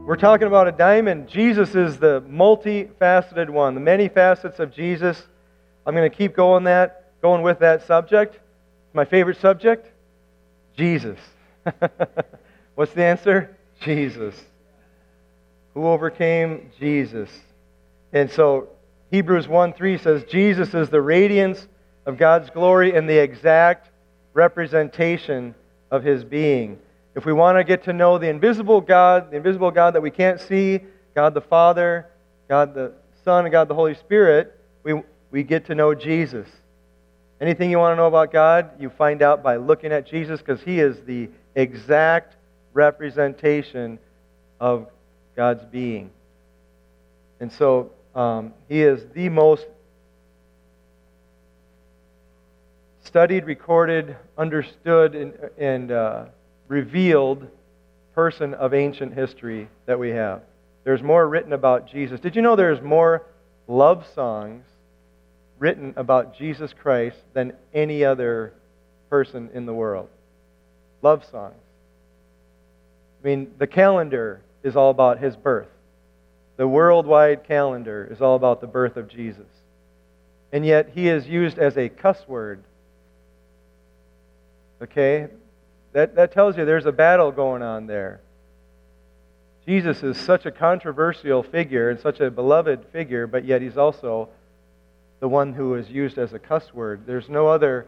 We're talking about a diamond. Jesus is the multifaceted one, the many facets of Jesus. I'm going to keep going with that subject. My favorite subject? Jesus. What's the answer? Jesus. Who overcame? Jesus. And so Hebrews 1:3 says, Jesus is the radiance of God's glory and the exact representation of His being. If we want to get to know the invisible God that we can't see, God the Father, God the Son, and God the Holy Spirit, we get to know Jesus. Anything you want to know about God, you find out by looking at Jesus, because He is the exact representation of God's being. And so He is the most studied, recorded, understood, and revealed person of ancient history that we have. There's more written about Jesus. Did you know there's more love songs written about Jesus Christ than any other person in the world? Love songs. I mean, the calendar is all about His birth. The worldwide calendar is all about the birth of Jesus. And yet He is used as a cuss word. Okay? That tells you there's a battle going on there. Jesus is such a controversial figure and such a beloved figure, but yet He's also the one who is used as a cuss word. There's no other,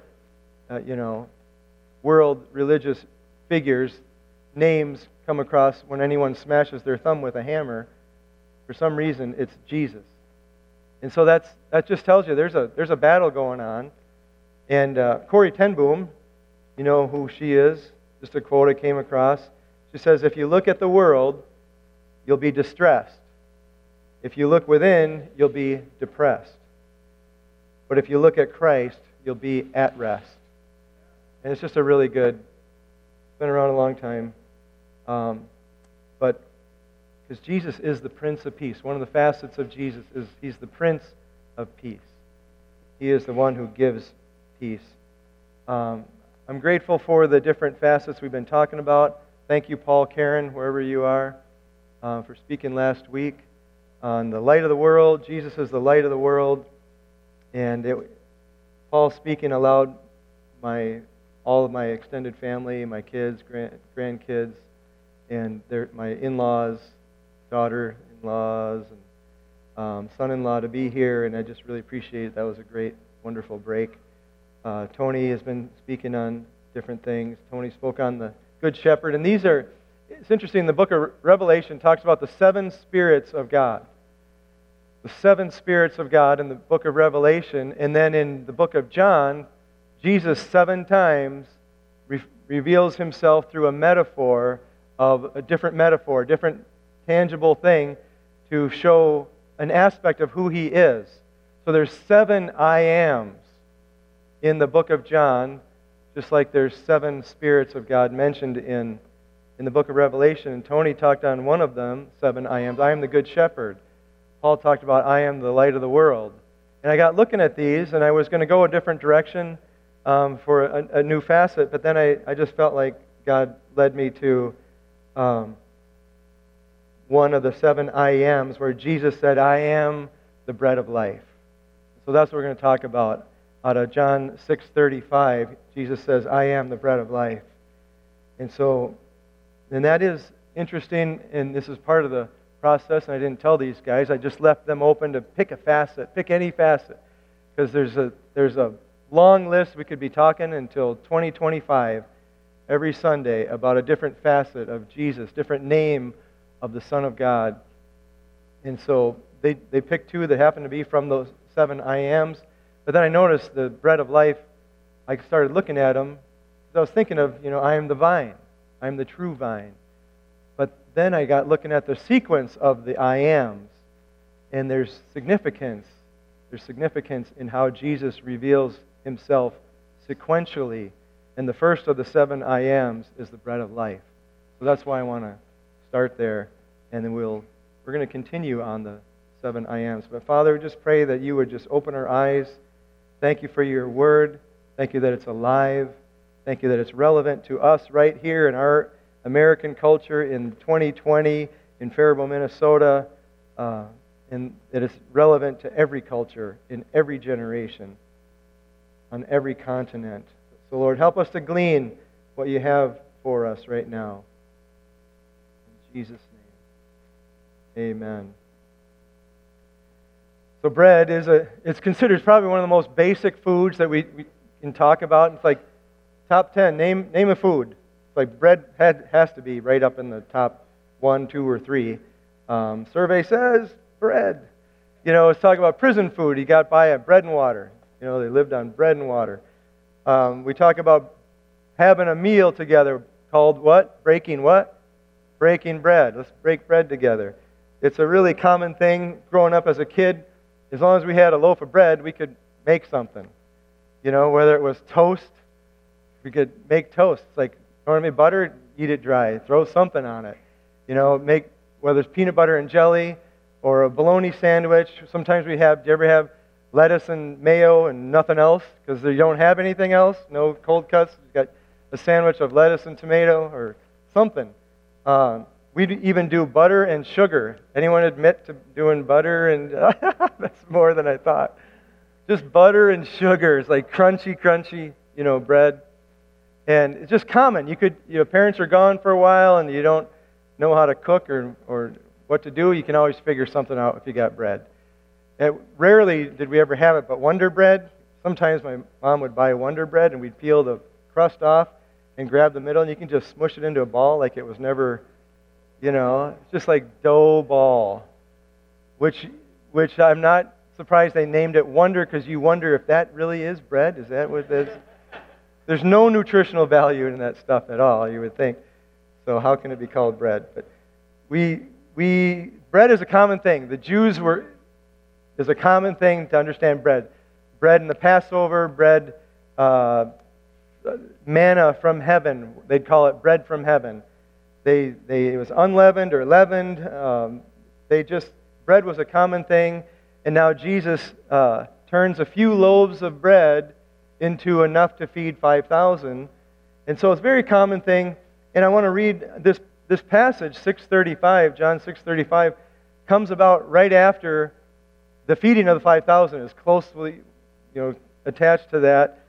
world religious figures, names come across when anyone smashes their thumb with a hammer. For some reason, it's Jesus. And so that just tells you there's a battle going on. And Corrie ten Boom, you know who she is. Just a quote I came across. She says, if you look at the world, you'll be distressed. If you look within, you'll be depressed. But if you look at Christ, you'll be at rest. And it's just a really good, it's been around a long time. But because Jesus is the Prince of Peace. One of the facets of Jesus is He's the Prince of Peace. He is the one who gives peace. I'm grateful for the different facets we've been talking about. Thank you, Paul, Karen, wherever you are, for speaking last week on the light of the world. Jesus is the light of the world. And Paul speaking allowed all of my extended family, my kids, grandkids, and my in-laws, daughter-in-laws, and son-in-law to be here, and I just really appreciate it. That was a great, wonderful break. Tony has been speaking on different things. Tony spoke on the Good Shepherd. And it's interesting, the book of Revelation talks about the 7 spirits of God. The 7 spirits of God in the book of Revelation. And then in the book of John, Jesus 7 times reveals Himself through a different tangible thing to show an aspect of who He is. So there's 7 I ams in the book of John, just like there's 7 spirits of God mentioned in the book of Revelation. And Tony talked on one of them, 7 I ams. I am the Good Shepherd. Paul talked about I am the light of the world. And I got looking at these, and I was going to go a different direction for a new facet, but then I just felt like God led me to one of the 7 I ams, where Jesus said, I am the bread of life. So that's what we're going to talk about. Out of John 6:35, Jesus says, I am the bread of life. And that is interesting, and this is part of the process, and I didn't tell these guys. I just left them open to pick a facet, pick any facet, because there's a long list. We could be talking until 2025 every Sunday about a different facet of Jesus, different name of the Son of God. And so they picked 2 that happen to be from those 7 I ams. But then I noticed the bread of life. I started looking at them. I was thinking of, I am the vine. I am the true vine. But then I got looking at the sequence of the I ams. And there's significance. There's significance in how Jesus reveals Himself sequentially. And the first of the 7 I ams is the bread of life. So that's why I want to start there. And then we're going to continue on the 7 I ams. But Father, we just pray that You would just open our eyes. Thank You for Your word. Thank You that it's alive. Thank You that it's relevant to us right here in our American culture in 2020 in Faribault, Minnesota, and it is relevant to every culture, in every generation, on every continent. So, Lord, help us to glean what you have for us right now. In Jesus' name, amen. So bread it's considered probably one of the most basic foods that we can talk about. It's like top 10, name a food. It's like bread has to be right up in the top 1, 2, or 3. Survey says bread. Let's talk about prison food. He got by on bread and water. They lived on bread and water. We talk about having a meal together called what? Breaking what? Breaking bread. Let's break bread together. It's a really common thing growing up as a kid. As long as we had a loaf of bread, we could make something. Whether it was toast, we could make toast. It's like, you want to make butter? Eat it dry. Throw something on it. Make, whether it's peanut butter and jelly or a bologna sandwich. Sometimes do you ever have lettuce and mayo and nothing else because you don't have anything else? No cold cuts? You've got a sandwich of lettuce and tomato or something. We'd even do butter and sugar. Anyone admit to doing butter and... That's more than I thought. Just butter and sugar. It's like crunchy, bread. And it's just common. Your parents are gone for a while and you don't know how to cook or what to do. You can always figure something out if you got bread. And rarely did we ever have it, but Wonder Bread. Sometimes my mom would buy Wonder Bread and we'd peel the crust off and grab the middle and you can just smush it into a ball like it was never... it's just like dough ball, which I'm not surprised they named it Wonder because you wonder if that really is bread. Is that what it is? There's no nutritional value in that stuff at all, you would think. So how can it be called bread? But bread is a common thing. The Jews is a common thing to understand bread. Bread in the Passover, bread, manna from heaven. They'd call it bread from heaven. It was unleavened or leavened. Bread was a common thing. And now Jesus turns a few loaves of bread into enough to feed 5,000. And so it's a very common thing. And I want to read this passage, 6:35, John 6:35, comes about right after the feeding of the 5,000 is closely attached to that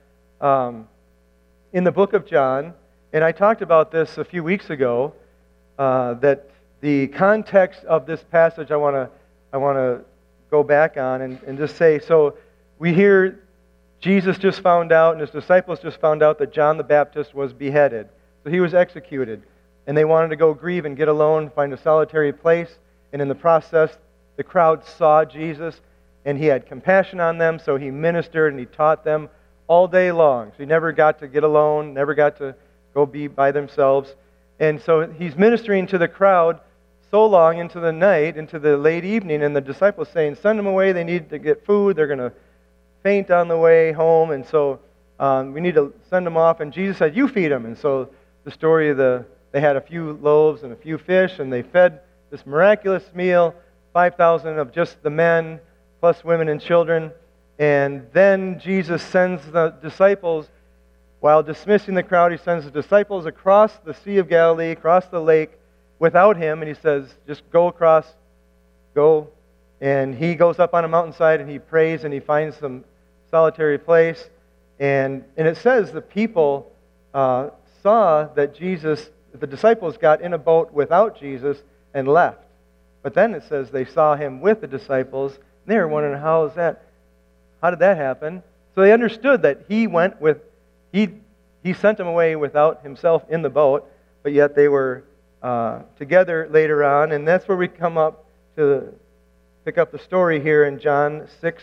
in the book of John. And I talked about this a few weeks ago. That the context of this passage I want to go back on and just say, so we hear Jesus just found out and his disciples just found out that John the Baptist was beheaded. So he was executed. And they wanted to go grieve and get alone, find a solitary place. And in the process, the crowd saw Jesus and he had compassion on them, so he ministered and he taught them all day long. So he never got to get alone, never got to go be by themselves. And so he's ministering to the crowd so long into the night, into the late evening, and the disciples saying, send them away, they need to get food, they're going to faint on the way home, and so we need to send them off. And Jesus said, you feed them. And so the story of they had a few loaves and a few fish, and they fed this miraculous meal, 5,000 of just the men, plus women and children. And then Jesus sends the disciples, while dismissing the crowd, he sends the disciples across the Sea of Galilee, across the lake, without him, and he says, just go across, go. And he goes up on a mountainside, and he prays, and he finds some solitary place. And it says the people saw that the disciples got in a boat without Jesus and left. But then it says they saw him with the disciples, and they were wondering, how did that happen? So they understood that he sent them away without himself in the boat, but yet they were together later on, and that's where we come up to pick up the story here in John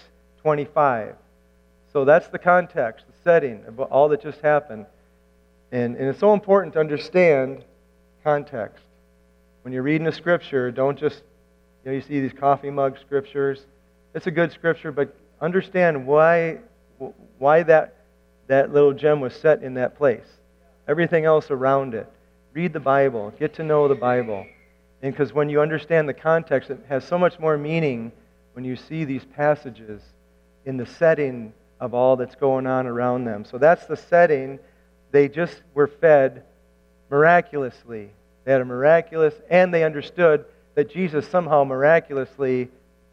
6:25. So that's the context, the setting of all that just happened. And it's so important to understand context. When you're reading a scripture, don't just, you see these coffee mug scriptures. It's a good scripture, but understand why that little gem was set in that place. Everything else around it. Read the Bible. Get to know the Bible. And because when you understand the context, it has so much more meaning when you see these passages in the setting of all that's going on around them. So that's the setting. They just were fed miraculously. They had a miraculous, and they understood that Jesus somehow miraculously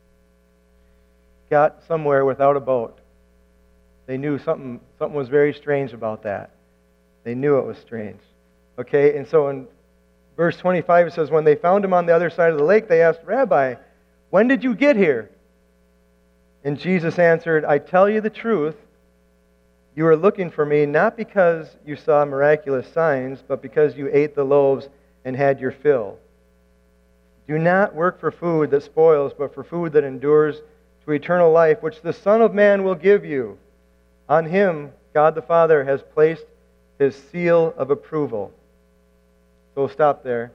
got somewhere without a boat. They knew something was very strange about that. They knew it was strange. Okay, and so in verse 25 it says, when they found him on the other side of the lake, they asked, Rabbi, when did you get here? And Jesus answered, I tell you the truth, you are looking for me not because you saw miraculous signs, but because you ate the loaves and had your fill. Do not work for food that spoils, but for food that endures to eternal life, which the Son of Man will give you. On him, God the Father has placed his seal of approval. So we'll stop there.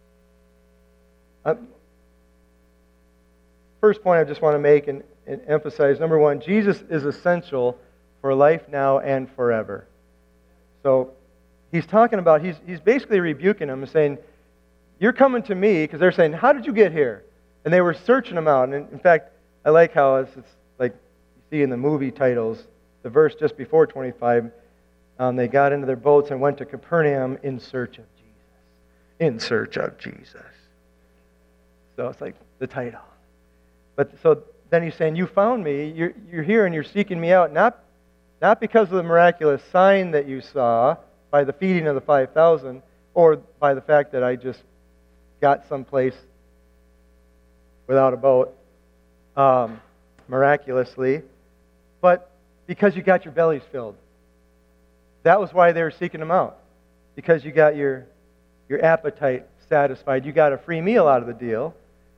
First point I just want to make and emphasize, number one, Jesus is essential for life now and forever. So he's talking about, he's basically rebuking them and saying, you're coming to me, because they're saying, how did you get here? And they were searching him out. And in fact, I like how it's like you see in the movie titles, the verse just before 25, they got into their boats and went to Capernaum in search of Jesus. In search of Jesus. So it's like the title. But so then he's saying, you found me, you're here and you're seeking me out, not because of the miraculous sign that you saw by the feeding of the 5,000, or by the fact that I just got someplace without a boat, miraculously, but because you got your bellies filled. That was why they were seeking him out, because you got your appetite satisfied. You got a free meal out of the deal.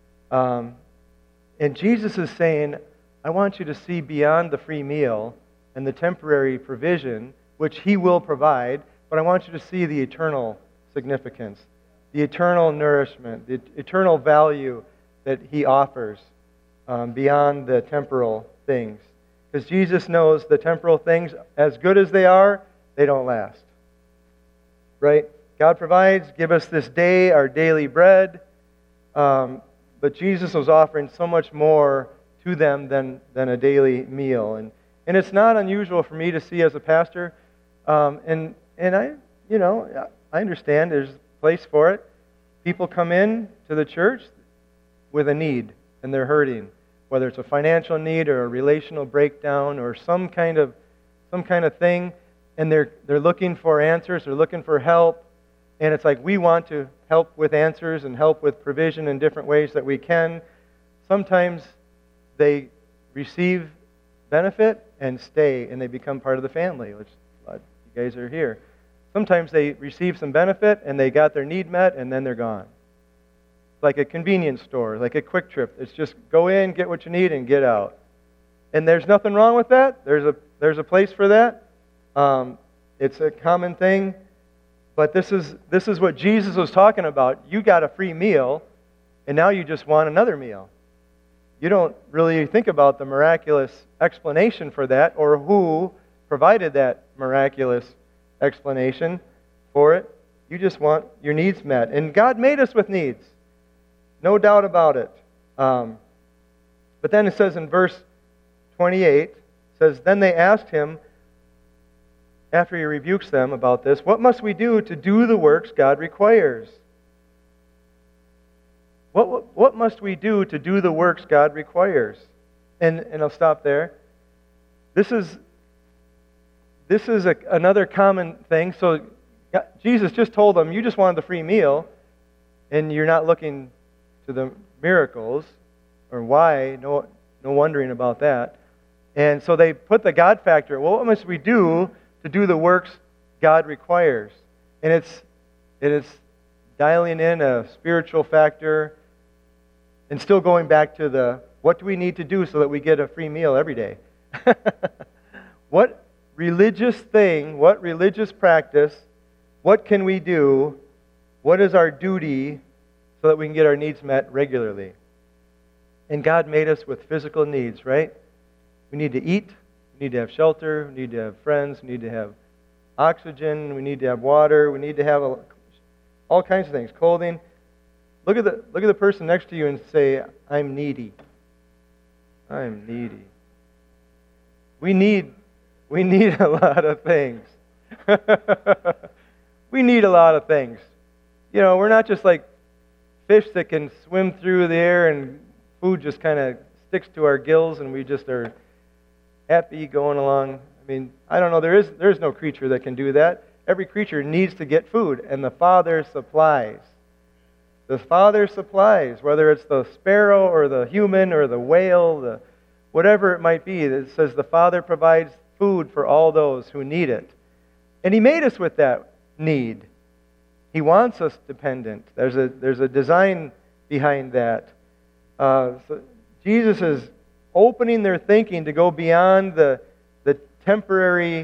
And Jesus is saying, I want you to see beyond the free meal and the temporary provision, which he will provide, but I want you to see the eternal significance, the eternal nourishment, the eternal value that he offers beyond the temporal things. Because Jesus knows the temporal things, as good as they are, they don't last. Right? God provides, give us this day our daily bread, but Jesus was offering so much more to them than a daily meal. And it's not unusual for me to see as a pastor, and I understand there's a place for it. People come in to the church with a need, and they're hurting, whether it's a financial need or a relational breakdown or some kind of thing, and they're looking for answers, they're looking for help, and it's like we want to help with answers and help with provision in different ways that we can. Sometimes they receive benefit and stay, and they become part of the family, which you guys are here. Sometimes they receive some benefit and they got their need met, and then they're gone. Like a convenience store, like a Quick Trip. It's just go in, get what you need, and get out. And there's nothing wrong with that. There's a place for that. It's a common thing. But this is what Jesus was talking about. You got a free meal, and now you just want another meal. You don't really think about the miraculous explanation for that, or who provided that miraculous explanation for it. You just want your needs met. And God made us with needs. No doubt about it. But then it says in verse 28, it says, then they asked him, after he rebukes them about this, what must we do to do the works God requires? What must we do to do the works God requires? And I'll stop there. This is another common thing. So Jesus just told them, you just wanted the free meal, and you're not looking to the miracles, or why, no wondering about that. And so they put the God factor, well, what must we do to do the works God requires? And it is dialing in a spiritual factor and still going back to the, what do we need to do so that we get a free meal every day? What religious thing, what religious practice, what can we do, what is our duty so that we can get our needs met regularly? And God made us with physical needs, right? We need to eat, we need to have shelter, we need to have friends, we need to have oxygen, we need to have water, we need to have all kinds of things, clothing. Look at the person next to you and say, I'm needy. I'm needy. We need a lot of things. We need a lot of things. You know, we're not just like fish that can swim through the air and food just kind of sticks to our gills and we just are happy going along. I mean, I don't know, there is no creature that can do that. Every creature needs to get food, and the Father supplies. The Father supplies, whether it's the sparrow or the human or the whale, whatever it might be. It says the Father provides food for all those who need it. And He made us with that need. He wants us dependent. There's a design behind that. So Jesus is opening their thinking to go beyond the temporary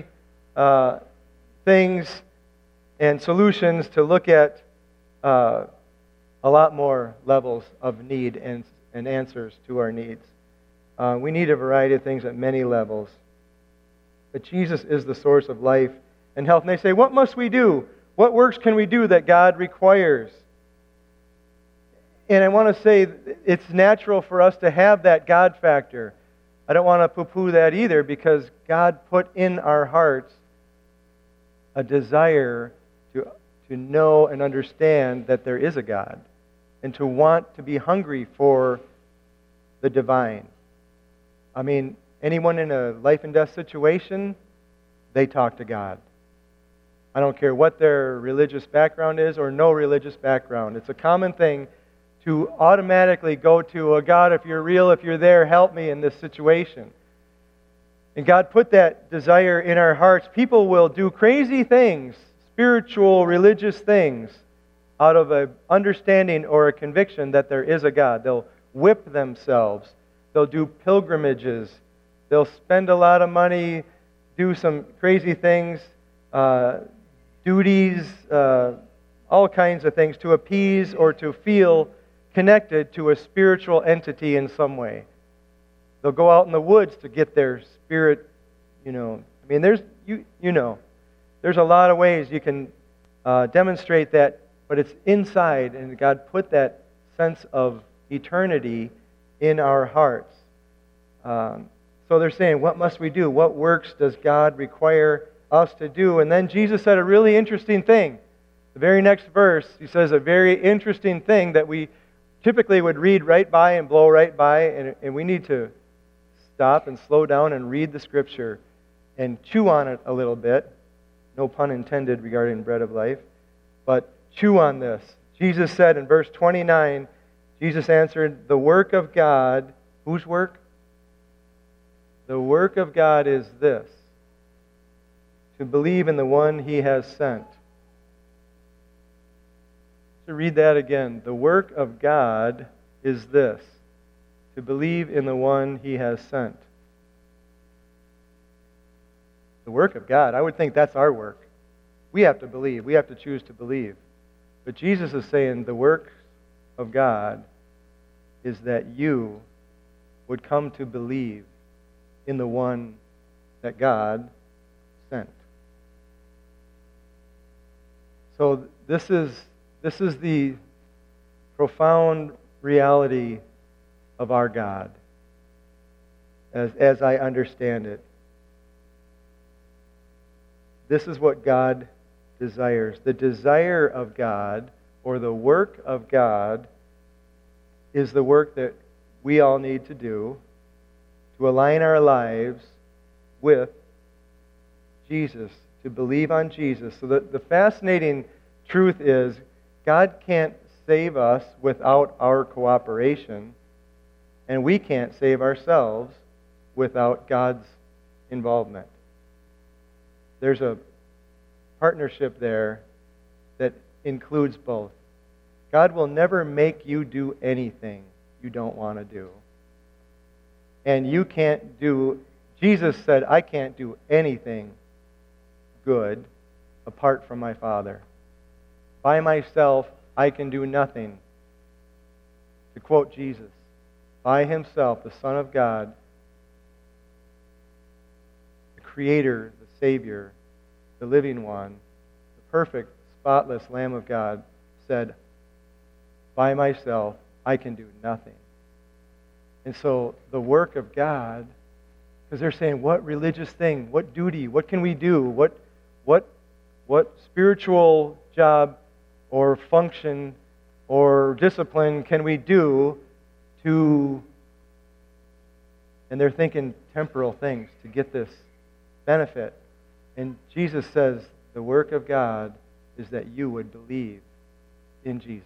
things and solutions to look at a lot more levels of need and answers to our needs. We need a variety of things at many levels. But Jesus is the source of life and health. And they say, what must we do? What works can we do that God requires? And I want to say it's natural for us to have that God factor. I don't want to poo-poo that either, because God put in our hearts a desire to know and understand that there is a God, and to want to be hungry for the divine. I mean, anyone in a life and death situation, they talk to God. I don't care what their religious background is or no religious background. It's a common thing to automatically go to, oh God, if you're real, if you're there, help me in this situation. And God put that desire in our hearts. People will do crazy things, spiritual, religious things, out of an understanding or a conviction that there is a God. They'll whip themselves. They'll do pilgrimages. They'll spend a lot of money, do some crazy things, duties, all kinds of things to appease or to feel connected to a spiritual entity in some way. They'll go out in the woods to get their spirit, I mean, there's a lot of ways you can demonstrate that, but it's inside, and God put that sense of eternity in our hearts. So they're saying, what must we do? What works does God require us to do? And then Jesus said a really interesting thing. The very next verse, He says a very interesting thing that we typically would read right by and blow right by, and we need to stop and slow down and read the Scripture and chew on it a little bit. No pun intended regarding bread of life, but chew on this. Jesus said in verse 29, Jesus answered, the work of God, whose work? The work of God is this, to believe in the one He has sent. To read that again. The work of God is this, to believe in the one He has sent. The work of God, I would think that's our work. We have to believe. We have to choose to believe. But Jesus is saying the work of God is that you would come to believe in the one that God sent. So this is the profound reality of our God, as I understand it. This is what God desires. The desire of God, or the work of God, is the work that we all need to do to align our lives with Jesus, to believe on Jesus. So the fascinating truth is God can't save us without our cooperation, and we can't save ourselves without God's involvement. There's a partnership there that includes both. God will never make you do anything you don't want to do. And you can't do, Jesus said, I can't do anything good apart from my Father. By myself, I can do nothing. To quote Jesus, by Himself, the Son of God, the Creator, the Savior, the Living One, the perfect, spotless Lamb of God, said, by myself, I can do nothing. And so the work of God, because they're saying, what religious thing, what duty, what can we do, what spiritual job or function or discipline can we do to, and they're thinking temporal things, to get this benefit. And Jesus says the work of God is that you would believe in Jesus.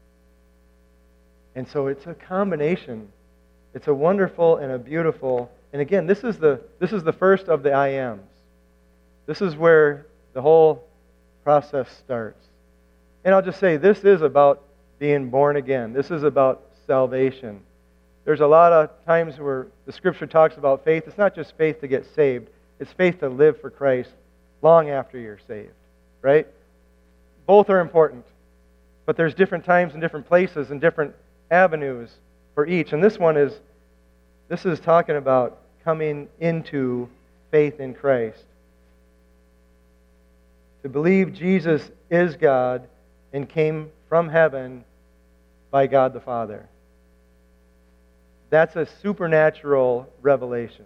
And so it's a combination. It's a wonderful and a beautiful, and again, this is the first of the I ams. This is where the whole process starts. And I'll just say, this is about being born again. This is about salvation. There's a lot of times where the Scripture talks about faith. It's not just faith to get saved. It's faith to live for Christ long after you're saved. Right? Both are important. But there's different times and different places and different avenues for each. And this is talking about coming into faith in Christ. To believe Jesus is God and came from heaven by God the Father. That's a supernatural revelation.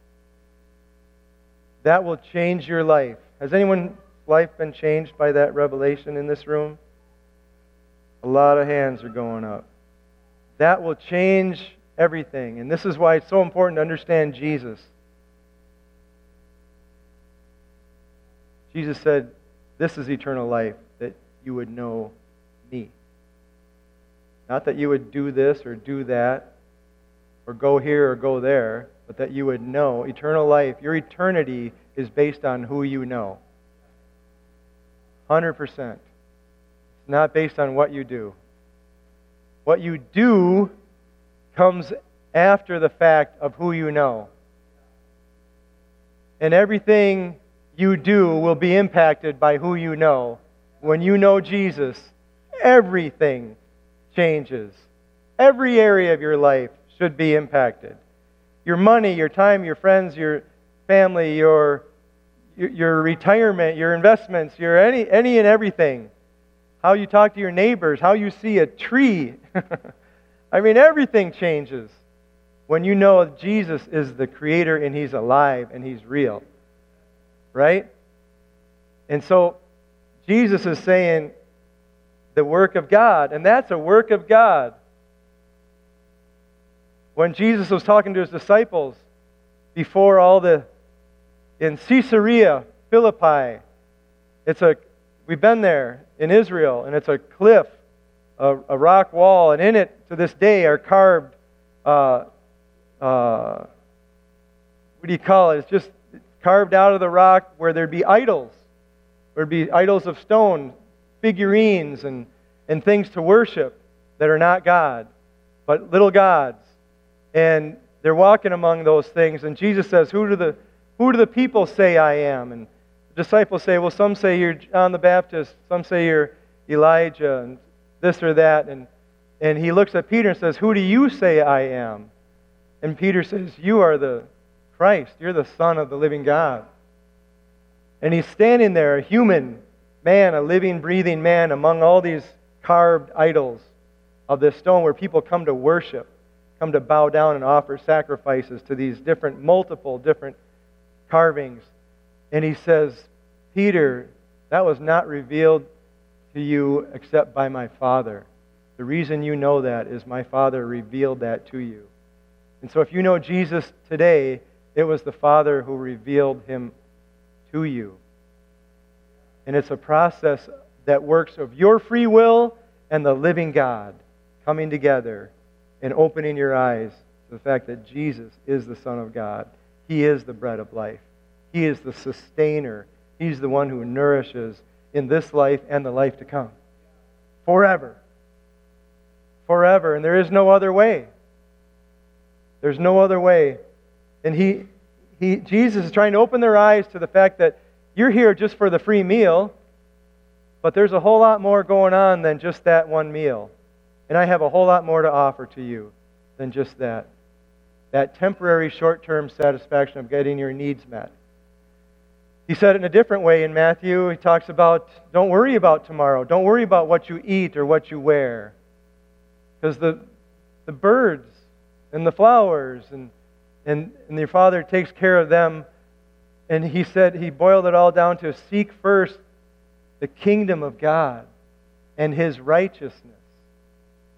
That will change your life. Has anyone's life been changed by that revelation in this room? A lot of hands are going up. That will change everything. And this is why it's so important to understand Jesus. Jesus said, "This is eternal life, that you would know me." Not that you would do this or do that, or go here or go there, but that you would know eternal life. Your eternity is based on who you know. 100%. It's not based on what you do. What you do comes after the fact of who you know. And everything you do will be impacted by who you know. When you know Jesus, everything changes. Every area of your life should be impacted. Your money, your time, your friends, your family, your retirement, your investments, your any and everything. How you talk to your neighbors, how you see a tree. I mean, everything changes when you know Jesus is the Creator and He's alive and He's real. Right? And so, Jesus is saying the work of God, and that's a work of God. When Jesus was talking to His disciples before in Caesarea Philippi, we've been there in Israel, and it's a cliff, a rock wall, and in it to this day are carved, what do you call it? It's just carved out of the rock where there'd be idols. There'd be idols of stone, figurines, and things to worship that are not God, but little gods. And they're walking among those things, and Jesus says, Who do the people say I am? And the disciples say, well, some say you're John the Baptist, some say you're Elijah, and this or that. And He looks at Peter and says, who do you say I am? And Peter says, you are the Christ. You're the Son of the living God. And He's standing there, a human man, a living, breathing man, among all these carved idols of this stone where people come to worship, come to bow down and offer sacrifices to these multiple different carvings. And He says, Peter, that was not revealed to you except by my Father. The reason you know that is my Father revealed that to you. And so if you know Jesus today, it was the Father who revealed Him to you. And it's a process that works of your free will and the living God coming together and opening your eyes to the fact that Jesus is the Son of God. He is the bread of life. He is the sustainer. He's the one who nourishes in this life and the life to come. Forever. Forever. And there is no other way. There's no other way. And Jesus is trying to open their eyes to the fact that you're here just for the free meal, but there's a whole lot more going on than just that one meal. And I have a whole lot more to offer to you than just that. That temporary short-term satisfaction of getting your needs met. He said it in a different way in Matthew. He talks about, don't worry about tomorrow. Don't worry about what you eat or what you wear. Because the birds and the flowers and your Father takes care of them. And He said, He boiled it all down to seek first the kingdom of God and His righteousness.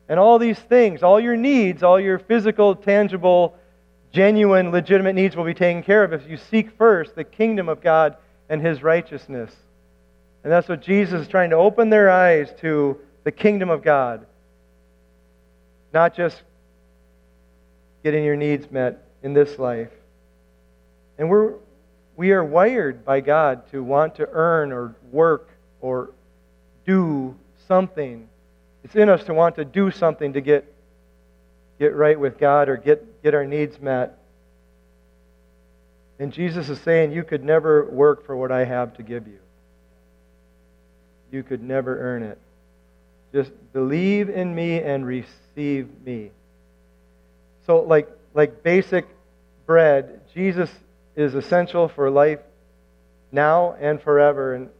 And all these things, all your needs, all your physical, tangible, genuine, legitimate needs will be taken care of if you seek first the kingdom of God and His righteousness. And that's what Jesus is trying to open their eyes to, the kingdom of God. Not just getting your needs met in this life. And we are wired by God to want to earn or work or do something. It's in us to want to do something to get right with God or get our needs met. And Jesus is saying, you could never work for what I have to give you. You could never earn it. Just believe in me and receive me. So like basic bread, Jesus is essential for life now and forever. And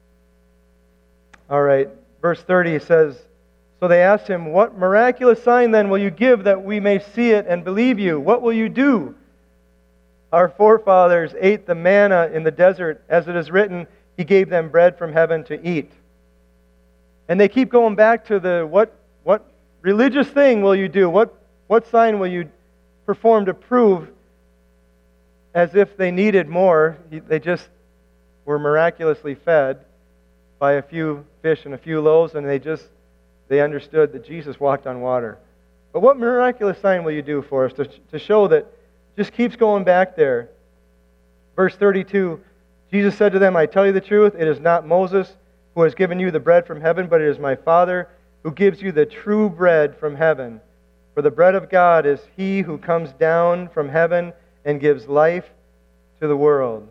all right, verse 30 says, so they asked him, what miraculous sign then will you give that we may see it and believe you? What will you do? Our forefathers ate the manna in the desert. As it is written, He gave them bread from heaven to eat. And they keep going back to the what religious thing will you do? What sign will you perform to prove, as if they needed more? They just were miraculously fed by a few fish and a few loaves, and they understood that Jesus walked on water. But what miraculous sign will you do for us to show that? Just keeps going back there. Verse 32, Jesus said to them, I tell you the truth, it is not Moses who has given you the bread from heaven, but it is my Father who gives you the true bread from heaven. For the bread of God is He who comes down from heaven and gives life to the world.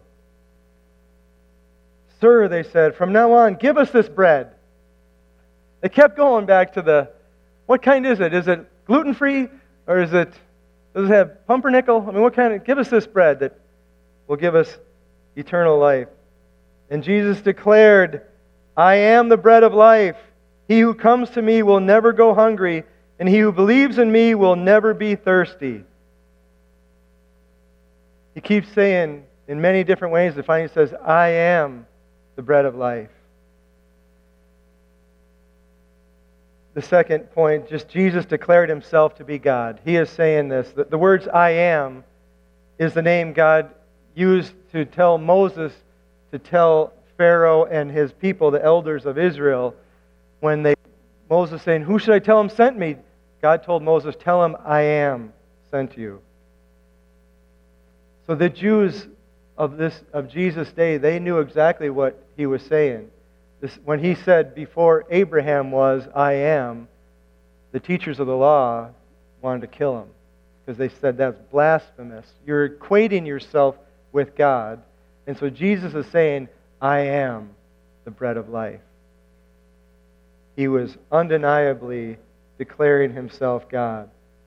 Sir, they said, from now on, give us this bread. They kept going back to what kind is it? Is it gluten-free? Or does it have pumpernickel? I mean, give us this bread that will give us eternal life. And Jesus declared, I am the bread of life. He who comes to me will never go hungry, and he who believes in me will never be thirsty. He keeps saying in many different ways, he says, I am the bread of life. The second point, just Jesus declared Himself to be God. He is saying this. The words I am is the name God used to tell Moses to tell Pharaoh and his people, the elders of Israel, when Moses saying, who should I tell him sent me? God told Moses, tell him I am sent you. So the Jews of Jesus' day, they knew exactly what He was saying. When He said, before Abraham was, I am, the teachers of the law wanted to kill Him because they said that's blasphemous. You're equating yourself with God. And so Jesus is saying, I am the bread of life. He was undeniably declaring Himself God.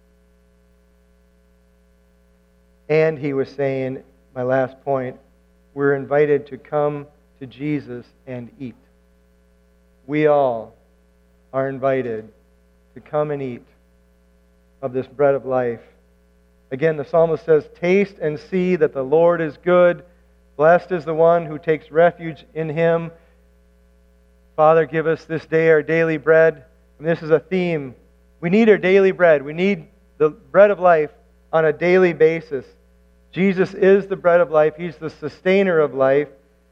And He was saying, my last point, we're invited to come to Jesus and eat. We all are invited to come and eat of this bread of life. Again, the psalmist says, taste and see that the Lord is good. Blessed is the one who takes refuge in Him. Father, give us this day our daily bread. And this is a theme. We need our daily bread. We need the bread of life on a daily basis. Jesus is the bread of life. He's the sustainer of life.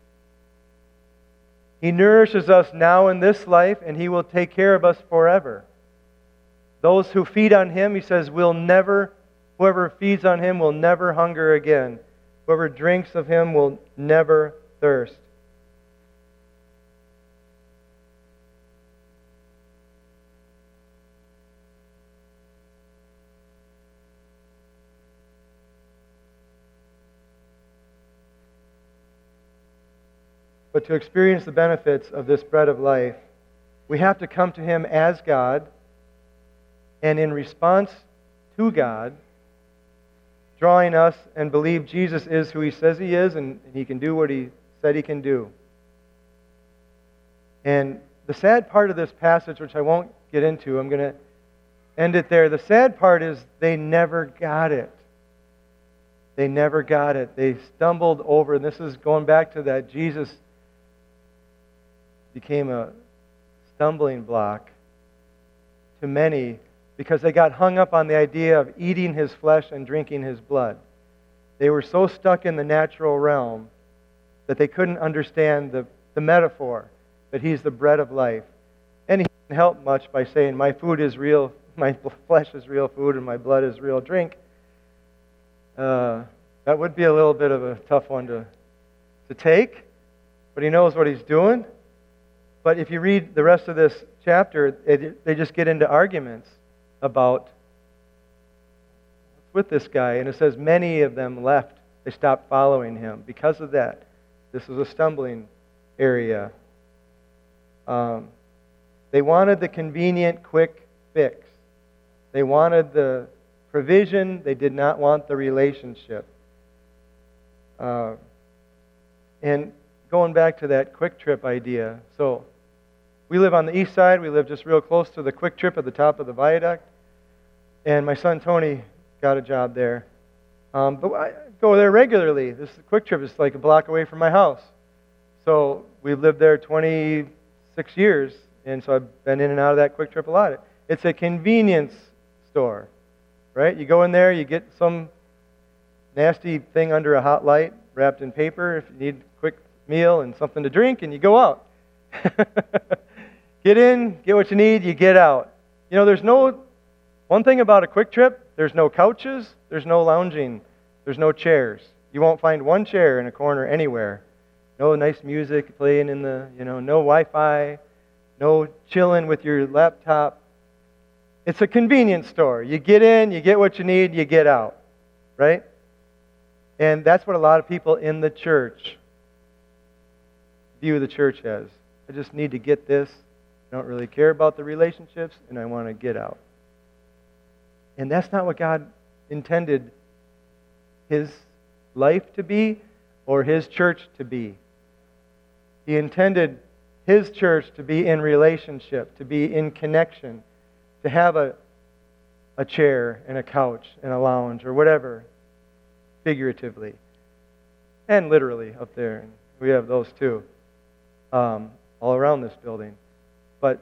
He nourishes us now in this life, and He will take care of us forever. Those who feed on Him, He says, whoever feeds on Him will never hunger again. Whoever drinks of Him will never thirst. But to experience the benefits of this bread of life, we have to come to Him as God, and in response to God, drawing us and believe Jesus is who He says He is, and He can do what He said He can do. And the sad part of this passage, which I won't get into, I'm going to end it there. The sad part is they never got it. They never got it. They stumbled over, and this is going back to that Jesus became a stumbling block to many because they got hung up on the idea of eating his flesh and drinking his blood. They were so stuck in the natural realm that they couldn't understand the metaphor that he's the bread of life. And he didn't help much by saying, my food is real, my flesh is real food, and my blood is real drink. That would be a little bit of a tough one to take, but he knows what he's doing. But if you read the rest of this chapter, they just get into arguments about what's with this guy. And it says many of them left. They stopped following him because of that. This was a stumbling area. They wanted the convenient, quick fix. They wanted the provision. They did not want the relationship. And going back to that Quick Trip idea, so we live on the east side. We live just real close to the Quick Trip at the top of the viaduct. And my son Tony got a job there. But I go there regularly. This Quick Trip is like a block away from my house. So we've lived there 26 years, and so I've been in and out of that Quick Trip a lot. It's a convenience store, right? You go in there, you get some nasty thing under a hot light wrapped in paper if you need a quick meal and something to drink, and you go out. Get in, get what you need, you get out. You know, there's one thing about a Quick Trip, there's no couches, there's no lounging, there's no chairs. You won't find one chair in a corner anywhere. No nice music playing in no Wi-Fi, no chilling with your laptop. It's a convenience store. You get in, you get what you need, you get out, right? And that's what a lot of people in the church view the church as. I just need to get this. I don't really care about the relationships, and I want to get out. And that's not what God intended His life to be or His church to be. He intended His church to be in relationship, to be in connection, to have a chair and a couch and a lounge or whatever, figuratively and literally up there. And we have those too, all around this building. But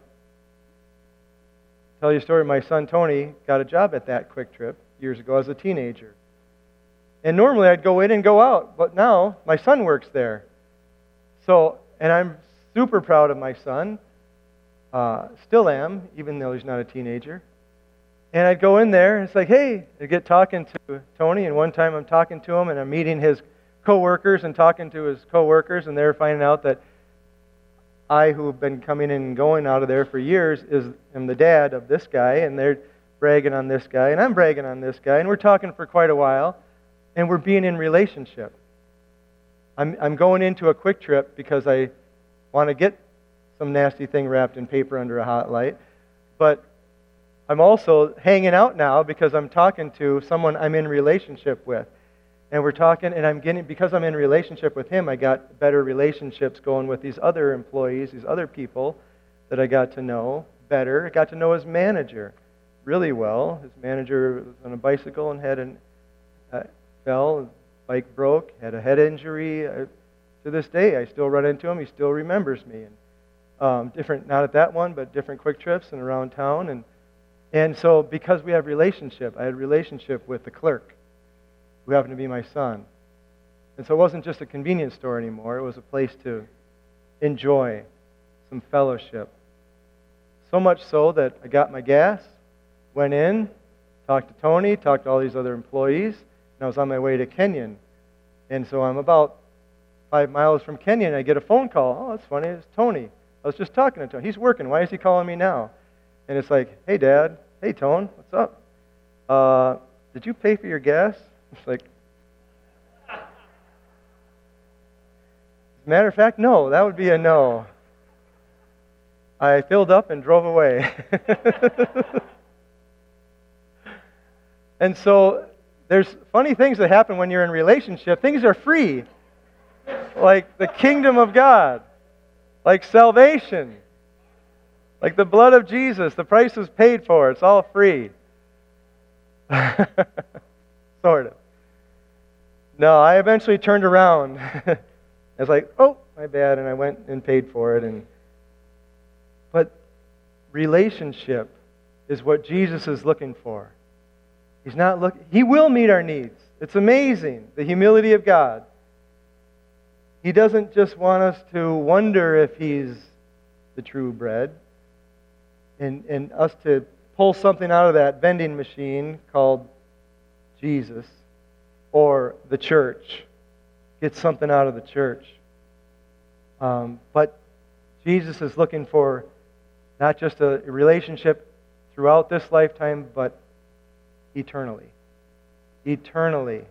tell you a story, my son Tony got a job at that Quick Trip years ago as a teenager. And normally I'd go in and go out, but now my son works there. So, and I'm super proud of my son. Still am, even though he's not a teenager. And I'd go in there, and it's like, hey, I get talking to Tony, and one time I'm talking to him, and I'm meeting his co-workers and talking to his co-workers, and they're finding out that I, who have been coming in and going out of there for years, am the dad of this guy, and they're bragging on this guy, and I'm bragging on this guy, and we're talking for quite a while, and we're being in relationship. I'm going into a Quick Trip because I want to get some nasty thing wrapped in paper under a hot light, but I'm also hanging out now because I'm talking to someone I'm in relationship with. And we're talking, and because I'm in relationship with him, I got better relationships going with these other employees, these other people that I got to know better. I got to know his manager really well. His manager was on a bicycle and fell, his bike broke, had a head injury. To this day, I still run into him. He still remembers me. And different, not at that one, but different Quick Trips and around town. And so because we have relationship, I had a relationship with the clerk, who happened to be my son. And so it wasn't just a convenience store anymore. It was a place to enjoy some fellowship. So much so that I got my gas, went in, talked to Tony, talked to all these other employees, and I was on my way to Kenyon. And so I'm about 5 miles from Kenyon, and I get a phone call. Oh, that's funny, it's Tony. I was just talking to Tony. He's working. Why is he calling me now? And it's like, hey, Dad. Hey, Tone. What's up? Did you pay for your gas? It's like, as a matter of fact, no. That would be a no. I filled up and drove away. And so there's funny things that happen when you're in relationship. Things are free. Like the kingdom of God. Like salvation. Like the blood of Jesus. The price was paid for. It's all free. Sort of. No, I eventually turned around. I was like, oh, my bad, and I went and paid for it. But relationship is what Jesus is looking for. He will meet our needs. It's amazing, the humility of God. He doesn't just want us to wonder if He's the true bread and us to pull something out of that vending machine called Jesus or the church. Get something out of the church. But Jesus is looking for not just a relationship throughout this lifetime, but eternally. Eternally.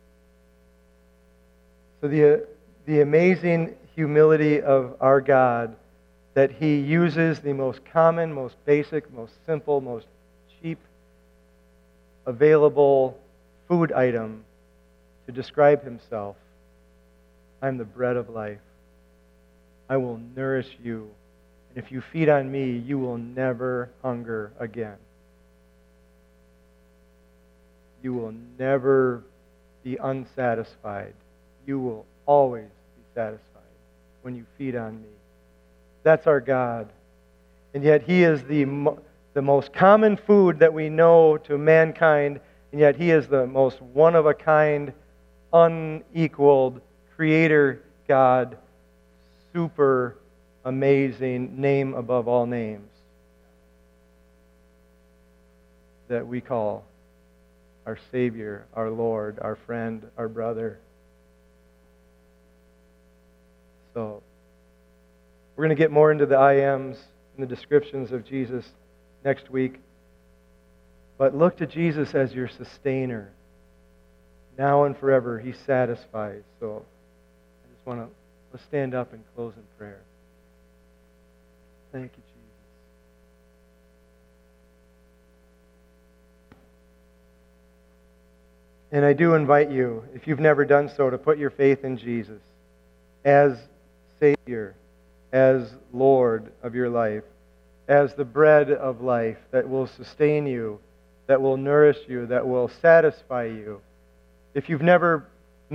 So the amazing humility of our God, that He uses the most common, most basic, most simple, most cheap, available food item to describe Himself. I'm the bread of life. I will nourish you. And if you feed on me, you will never hunger again. You will never be unsatisfied. You will always be satisfied when you feed on me. That's our God. And yet He is the most common food that we know to mankind, and yet He is the most one-of-a-kind, unequaled Creator God, super amazing, name above all names, that we call our Savior, our Lord, our friend, our brother. So, we're going to get more into the I ams and the descriptions of Jesus next week. But look to Jesus as your sustainer. Now and forever, He satisfies. So, let's stand up and close in prayer. Thank you, Jesus. And I do invite you, if you've never done so, to put your faith in Jesus as Savior, as Lord of your life, as the bread of life that will sustain you, that will nourish you, that will satisfy you. If you've never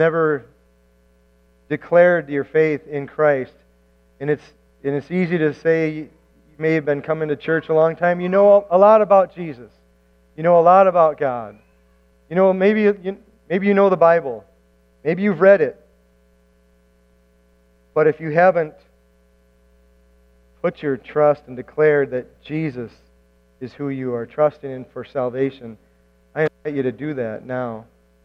declared your faith in Christ, and it's easy to say you may have been coming to church a long time, you know a lot about Jesus. You know a lot about God. You know, maybe you know the Bible. Maybe you've read it. But if you haven't put your trust and declared that Jesus is who you are trusting in for salvation, I invite you to do that now.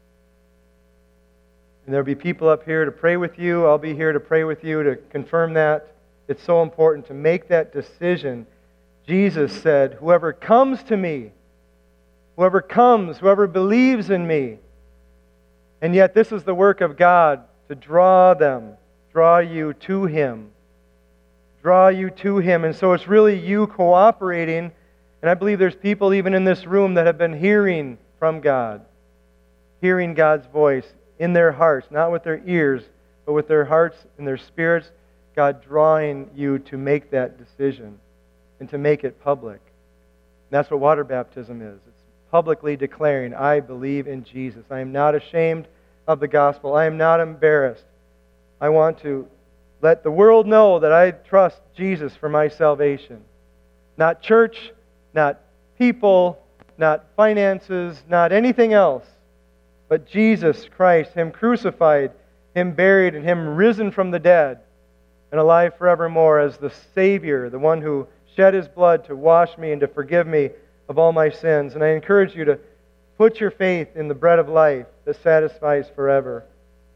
And there'll be people up here to pray with you. I'll be here to pray with you to confirm that. It's so important to make that decision. Jesus said, whoever comes to me, whoever believes in me. And yet this is the work of God, to draw you to Him. Draw you to Him. And so it's really you cooperating. And I believe there's people even in this room that have been hearing from God. Hearing God's voice in their hearts, not with their ears, but with their hearts and their spirits. God drawing you to make that decision and to make it public. And that's what water baptism is. It's publicly declaring, I believe in Jesus. I am not ashamed of the gospel. I am not embarrassed. I want to let the world know that I trust Jesus for my salvation. Not church, not people, not finances, not anything else, but Jesus Christ, Him crucified, Him buried, and Him risen from the dead, and alive forevermore as the Savior, the one who shed His blood to wash me and to forgive me of all my sins. And I encourage you to put your faith in the bread of life that satisfies forever.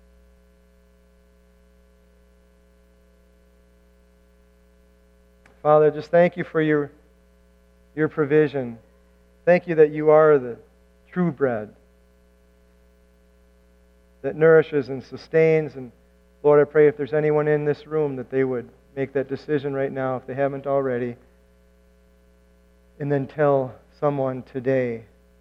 Father, just thank you for your provision. Thank you that you are the true bread that nourishes and sustains. And Lord, I pray if there's anyone in this room that they would make that decision right now, if they haven't already, and then tell someone today.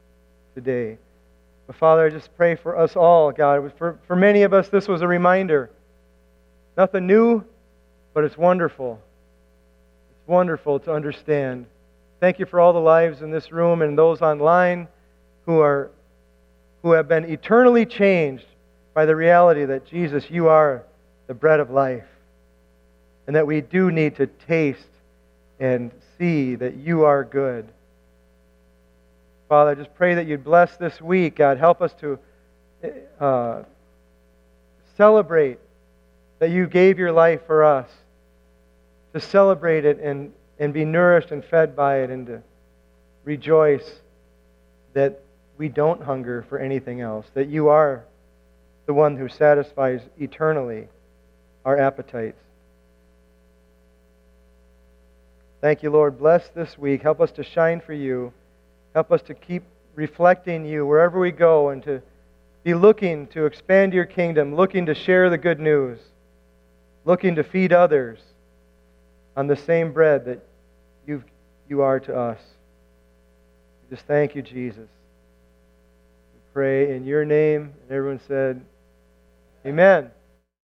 But Father, I just pray for us all, God. For many of us, this was a reminder. Nothing new, but it's wonderful. It's wonderful to understand. Thank you for all the lives in this room and those online who have been eternally changed by the reality that, Jesus, you are the bread of life. And that we do need to taste and see that you are good. Father, I just pray that you'd bless this week. God, help us to celebrate that you gave your life for us, to celebrate it and be nourished and fed by it, and to rejoice that we don't hunger for anything else, that you are the one who satisfies eternally our appetites. Thank you, Lord. Bless this week. Help us to shine for you. Help us to keep reflecting you wherever we go, and to be looking to expand your kingdom, looking to share the good news, looking to feed others on the same bread that you are to us. We just thank you, Jesus. We pray in your name. And everyone said, Amen.